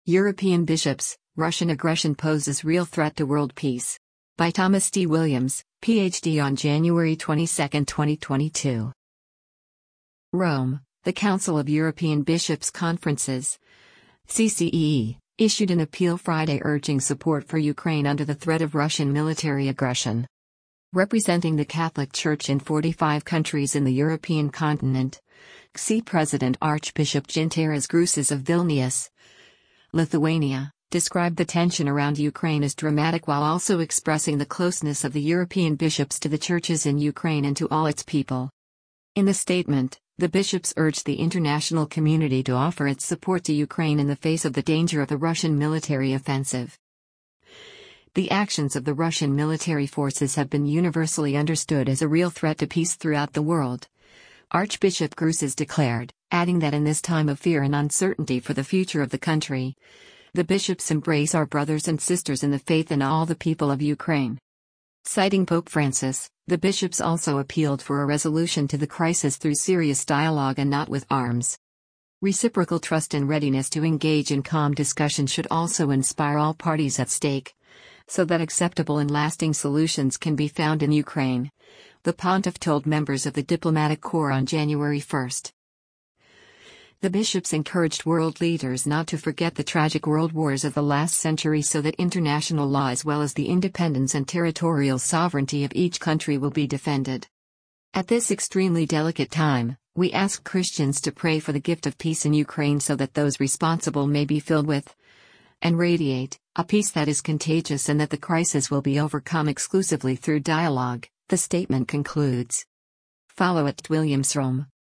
European Bishops, Russian Aggression Poses Real Threat to World Peace. By Thomas D. Williams, Ph.D. on January 22, 2022. Rome, the Council of European Bishops' Conferences, CCEE, issued an appeal Friday urging support for Ukraine under the threat of Russian military aggression. Representing the Catholic Church in 45 countries in the European continent, CCEE President Archbishop Gintaras Grušas of Vilnius, Lithuania, described the tension around Ukraine as dramatic while also expressing the closeness of the European bishops to the churches in Ukraine and to all its people. In the statement, the bishops urged the international community to offer its support to Ukraine in the face of the danger of the Russian military offensive. The actions of the Russian military forces have been universally understood as a real threat to peace throughout the world, Archbishop Grušas declared, adding that in this time of fear and uncertainty for the future of the country, the bishops embrace our brothers and sisters in the faith and all the people of Ukraine. Citing Pope Francis, the bishops also appealed for a resolution to the crisis through serious dialogue and not with arms. Reciprocal trust and readiness to engage in calm discussion should also inspire all parties at stake, so that acceptable and lasting solutions can be found in Ukraine, the pontiff told members of the diplomatic corps on January 1. The bishops encouraged world leaders not to forget the tragic world wars of the last century so that international law as well as the independence and territorial sovereignty of each country will be defended. At this extremely delicate time, we ask Christians to pray for the gift of peace in Ukraine so that those responsible may be filled with and radiate a peace that is contagious and that the crisis will be overcome exclusively through dialogue, the statement concludes. Follow @Williams Rome.